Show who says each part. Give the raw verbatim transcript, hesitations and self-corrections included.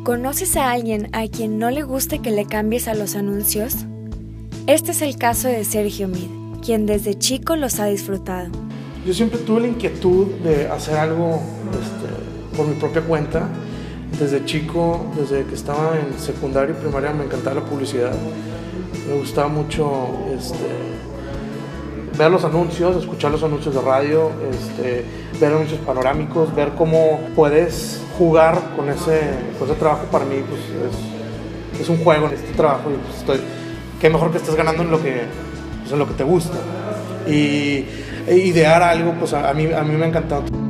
Speaker 1: ¿Conoces a alguien a quien no le guste que le cambies a los anuncios? Este es el caso de Sergio Mid, quien desde chico los ha disfrutado.
Speaker 2: Yo siempre tuve la inquietud de hacer algo este, por mi propia cuenta. Desde chico, desde que estaba en secundaria y primaria, me encantaba la publicidad. Me gustaba mucho este, ver los anuncios, escuchar los anuncios de radio, este, ver anuncios panorámicos, ver cómo puedes jugar con ese, con ese trabajo. Para mí pues, es, es un juego en este trabajo y pues, estoy, qué mejor que estés ganando en lo que, pues, en lo que te gusta. Y idear algo, pues a, a, mí, a mí me ha encantado.